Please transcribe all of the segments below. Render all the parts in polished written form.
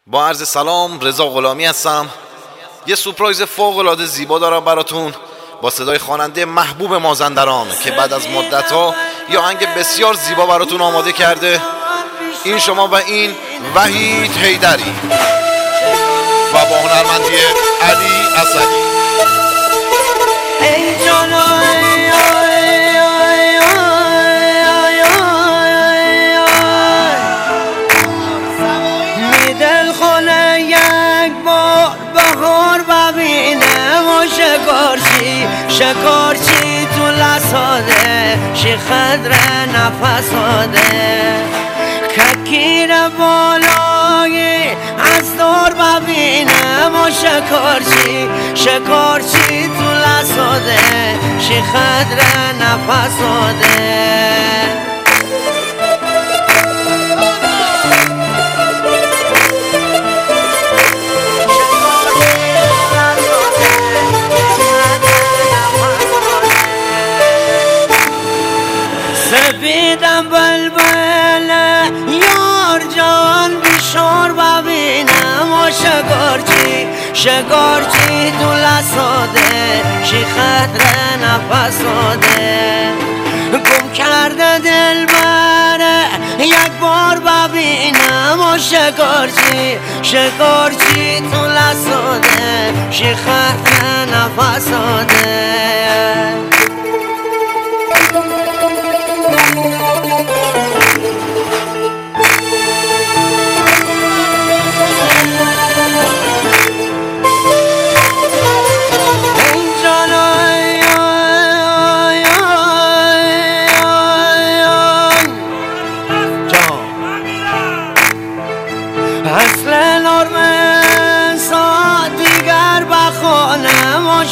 با عرض سلام، رضا غلامی هستم. یه سورپرایز فوق العاده زیبا دارم براتون با صدای خواننده محبوب مازندران که بعد از مدت‌ها یه آهنگ بسیار زیبا براتون آماده کرده. این شما و این وحید حیدری و با هنرمندی علی اسدی. شکارچی تو لساده شیخد ره نفس آده ککیر بالای از دور ببینم و شکارچی تو لساده شیخد ره نفس آده سفیدم بلبل یار جان بیشار ببینم و شکارچی تو لساده شیخت ره نفس آده گم کرده دل بره یک بار ببینم و شکارچی تو لساده شیخت ره نفس آده اصل نرمسا دیگر بخوانم و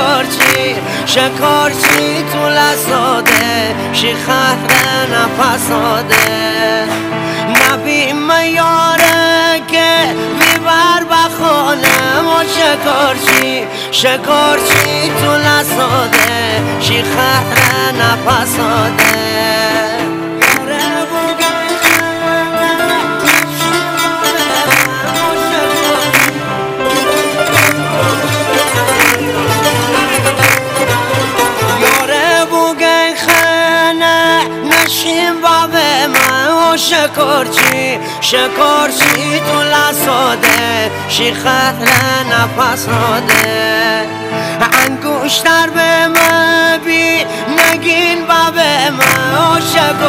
شکارچی تو لساده شیخت ره نفس آده نبی میاره که بیبر بخوانم و شکارچی تو لساده شیخت ره نفس آده شکارچی تو لساده شیخت ره نفس آده انگوشتر به من بی نگین به من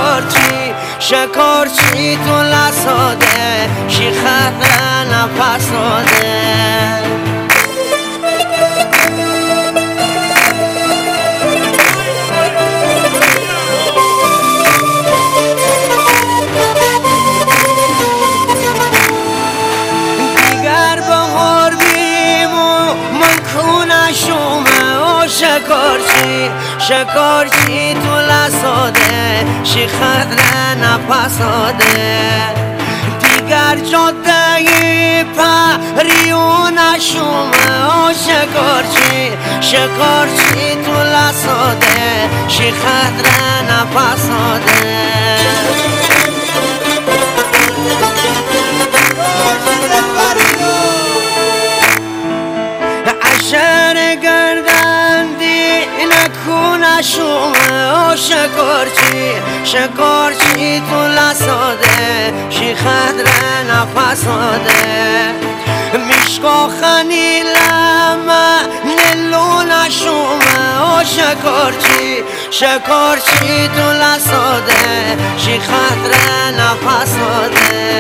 شکارچی تو لساده شیخت ره نفس آده شکارچی تو لساده شیخت ره نفس آده دیگر جاده پریو نشومه شکارچی تو لساده شیخت ره نفس آده عشر گردندی نکونه شومه شکارچی تو لساده شیخت ره نفس آده میشکا خنیلم نلو نشومه شکارچی تو لساده شیخت ره نفس آده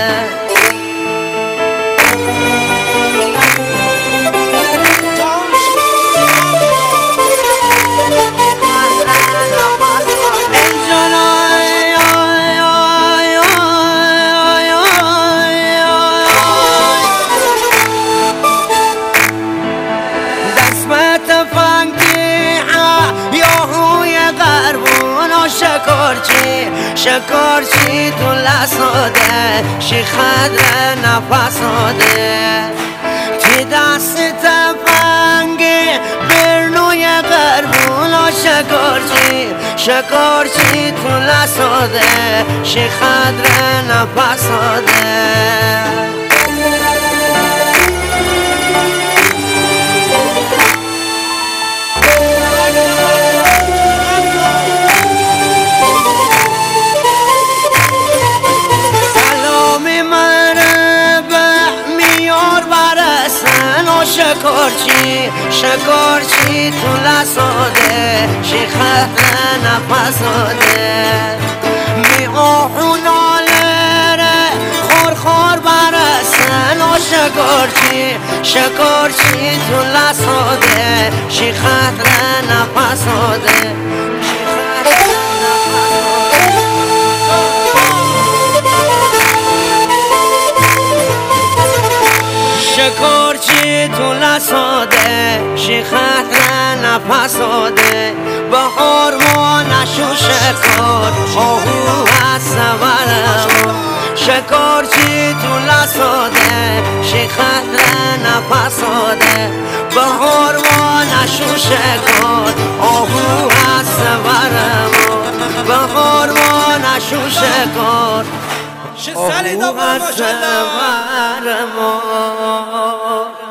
شکارچی تو لساده شیخت ره نفس آده تی دست تفنگ برنوی قربون و شکارچی تو لساده شیخت ره نفس آده شکارچی تو لساده شیخه نفساده می آهوناله خور برسن و شکارچی تو لساده شیخه نفساده شکارچی تو لساده شیخت نفساده بهار ما نشو شکار آهو هست برم شکارچی تو لساده شیخت نفساده بهار ما نشو شکار آهو هست برم بهار ما نشو شکار شو سالي دابا ما شاء الله